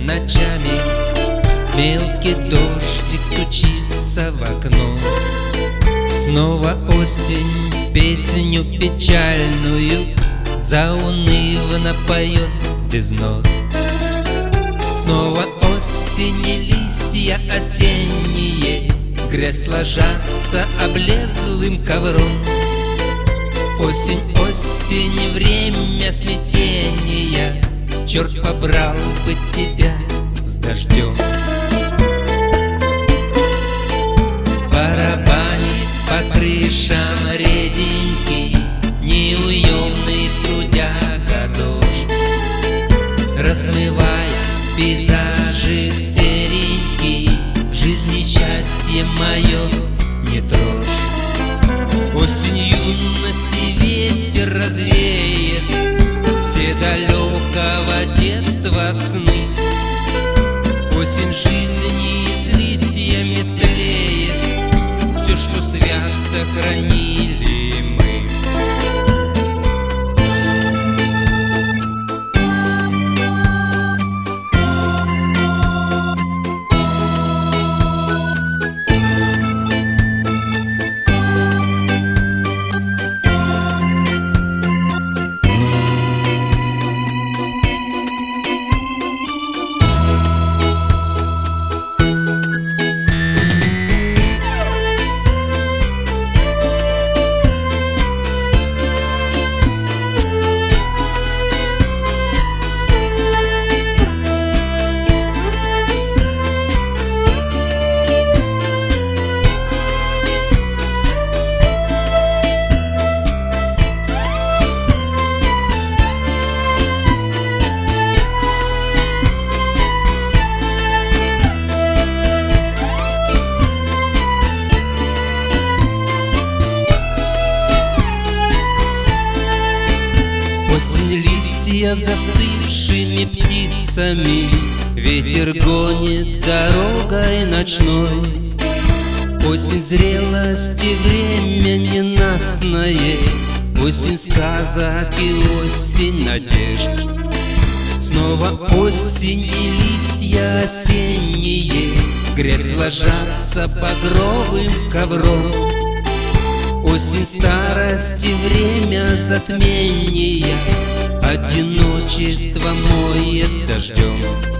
ночами мелкий дождик стучится в окно. Снова осень песню печальную заунывно поет без нот. Снова осень и листья осенние грязь ложатся облезлым ковром. Осень, осень, время смятения, черт побрал бы тебя с дождем. Барабанит по крышам реденький, неуемный трудяга дождь, размывая пейзажи серенький, жизнь и счастье мое не трожь. Осень юности ветер развеет все далекого детства сны. Осень жизни с листьями стлеет все, что свято хранили мы. Осень листья застывшими птицами ветер гонит дорогой ночной. Осень зрелости время ненастное, осень сказок и осень надежд. Снова осень и листья осенние грязь ложатся багровым ковром. Осень старости, время затмения, одиночество моет дождем.